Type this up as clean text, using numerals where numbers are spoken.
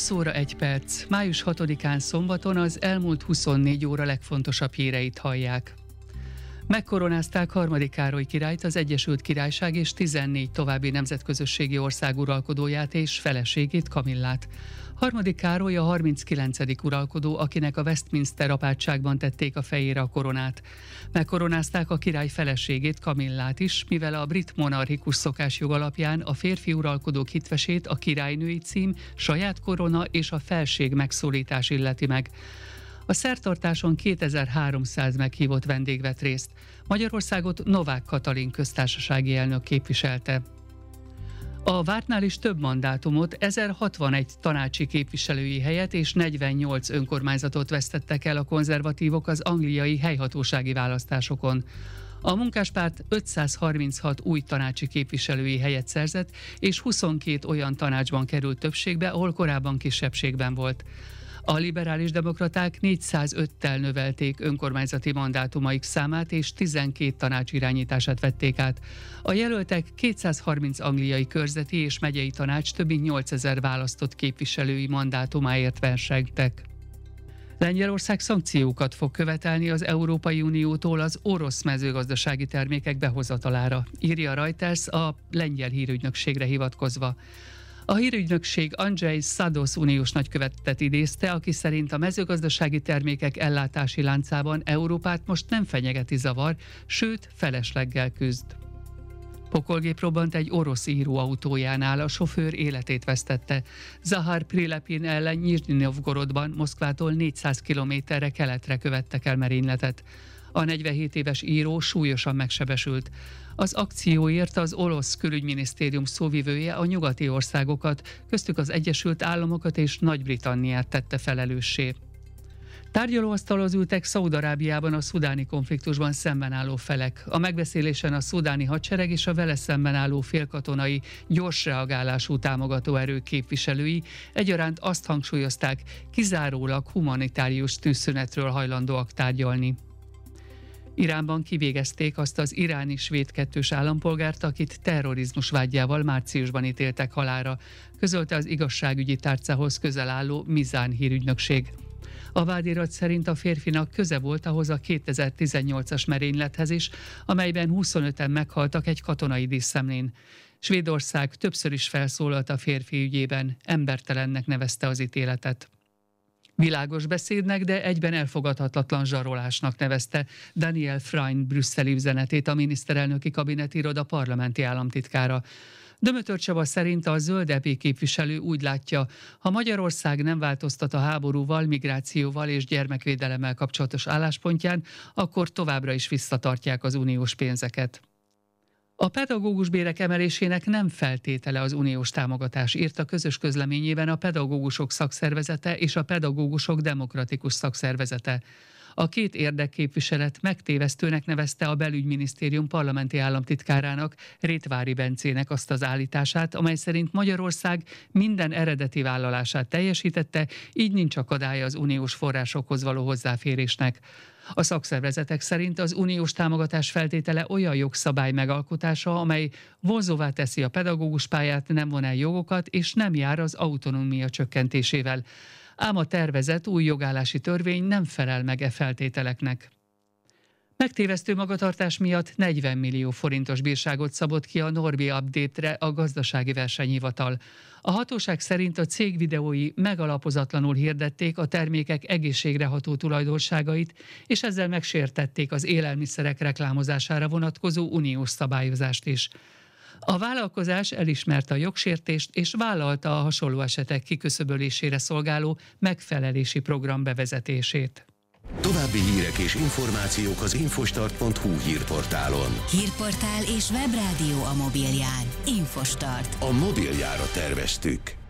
20 óra 1 perc, május 6-án szombaton az elmúlt 24 óra legfontosabb híreit hallják. Megkoronázták Harmadik Károly királyt, az Egyesült Királyság és 14 további nemzetközösségi ország uralkodóját és feleségét, Kamillát. Harmadik Károly a 39. uralkodó, akinek a Westminster apátságban tették a fejére a koronát. Megkoronázták a király feleségét, Kamillát is, mivel a brit monarchikus szokásjog alapján a férfi uralkodók hitvesét a királynői cím, saját korona és a felség megszólítás illeti meg. A szertartáson 2300 meghívott vendég vett részt. Magyarországot Novák Katalin köztársasági elnök képviselte. A vártnál is több mandátumot, 1061 tanácsi képviselői helyet és 48 önkormányzatot vesztettek el a konzervatívok az angliai helyhatósági választásokon. A Munkáspárt 536 új tanácsi képviselői helyet szerzett, és 22 olyan tanácsban került többségbe, ahol korábban kisebbségben volt. A liberális demokraták 405-tel növelték önkormányzati mandátumaik számát, és 12 tanács irányítását vették át. A jelöltek 230 angliai körzeti és megyei tanács több mint 8000 választott képviselői mandátumáért versengtek. Lengyelország szankciókat fog követelni az Európai Uniótól az orosz mezőgazdasági termékek behozatalára, írja a Reuters a lengyel hírügynökségre hivatkozva. A hírügynökség Andrzej Sados uniós nagykövetet idézte, aki szerint a mezőgazdasági termékek ellátási láncában Európát most nem fenyegeti zavar, sőt felesleggel küzd. Pokolgép robbant egy orosz író autójánál, a sofőr életét vesztette. Zahar Prilepin ellen Nyizsnyi Novgorodban, Moszkvától 400 kilométerre keletre követtek el merényletet. A 47 éves író súlyosan megsebesült. Az akcióért az orosz külügyminisztérium szóvivője a nyugati országokat, köztük az Egyesült Államokat és Nagy-Britanniát tette felelőssé. Tárgyalóasztalhoz ültek Szaúd-Arábiában a szudáni konfliktusban szemben álló felek. A megbeszélésen a szudáni hadsereg és a vele szemben álló félkatonai gyors reagálású támogató erők képviselői egyaránt azt hangsúlyozták, kizárólag humanitárius tűzszünetről hajlandóak tárgyalni. Iránban kivégezték azt az iráni svéd kettős állampolgárt, akit terrorizmus vádjával márciusban ítéltek halálra, közölte az igazságügyi tárcához közel álló Mizán hírügynökség. A vádirat szerint a férfinak köze volt ahhoz a 2018-as merénylethez is, amelyben 25-en meghaltak egy katonai díszemlén. Svédország többször is felszólalt a férfi ügyében, embertelennek nevezte az ítéletet. Világos beszédnek, de egyben elfogadhatatlan zsarolásnak nevezte Daniel Freund brüsszeli üzenetét a miniszterelnöki kabinetiroda parlamenti államtitkára. Dömötör Csaba szerint a zöld EP képviselő úgy látja, ha Magyarország nem változtat a háborúval, migrációval és gyermekvédelemmel kapcsolatos álláspontján, akkor továbbra is visszatartják az uniós pénzeket. A pedagógus bérek emelésének nem feltétele az uniós támogatás, írta közös közleményében a pedagógusok szakszervezete és a pedagógusok demokratikus szakszervezete. A két érdekképviselet megtévesztőnek nevezte a belügyminisztérium parlamenti államtitkárának, Rétvári Bencének azt az állítását, amely szerint Magyarország minden eredeti vállalását teljesítette, így nincs akadálya az uniós forrásokhoz való hozzáférésnek. A szakszervezetek szerint az uniós támogatás feltétele olyan jogszabály megalkotása, amely vonzóvá teszi a pedagógus pályát, nem von el jogokat és nem jár az autonómia csökkentésével. Ám a tervezett új jogállási törvény nem felel meg e feltételeknek. Megtévesztő magatartás miatt 40 millió forintos bírságot szabott ki a Norbi Update-re a gazdasági versenyhivatal. A hatóság szerint a cég videói megalapozatlanul hirdették a termékek egészségre ható tulajdonságait, és ezzel megsértették az élelmiszerek reklámozására vonatkozó uniós szabályozást is. A vállalkozás elismerte a jogsértést és vállalta a hasonló esetek kiküszöbölésére szolgáló megfelelési program bevezetését. További hírek és információk az infostart.hu hírportálon. Hírportál és webrádió a mobilján. Infostart. A mobiljára terveztük.